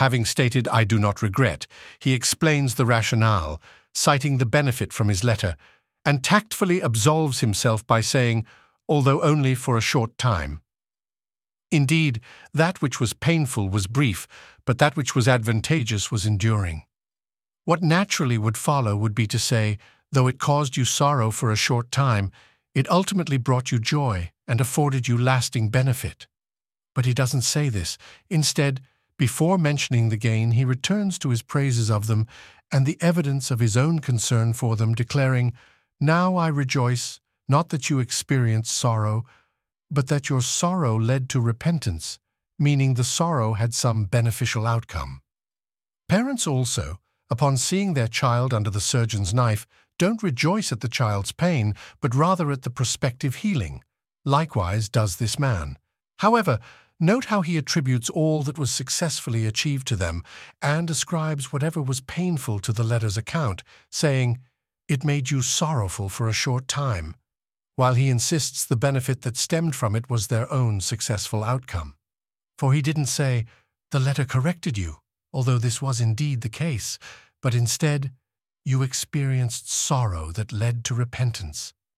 Having stated, "I do not regret," he explains the rationale, citing the benefit from his letter, and tactfully absolves himself by saying, "although only for a short time." Indeed, that which was painful was brief, but that which was advantageous was enduring. What naturally would follow would be to say, though it caused you sorrow for a short time, it ultimately brought you joy and afforded you lasting benefit. But he doesn't say this. Instead, before mentioning the gain, he returns to his praises of them and the evidence of his own concern for them, declaring, "Now I rejoice, not that you experienced sorrow, but that your sorrow led to repentance," meaning the sorrow had some beneficial outcome. Parents also, upon seeing their child under the surgeon's knife, don't rejoice at the child's pain, but rather at the prospective healing. Likewise does this man. However, note how he attributes all that was successfully achieved to them and ascribes whatever was painful to the letter's account, saying, "It made you sorrowful for a short time," while he insists the benefit that stemmed from it was their own successful outcome. For he didn't say, "The letter corrected you," although this was indeed the case, but instead, "You experienced sorrow that led to repentance."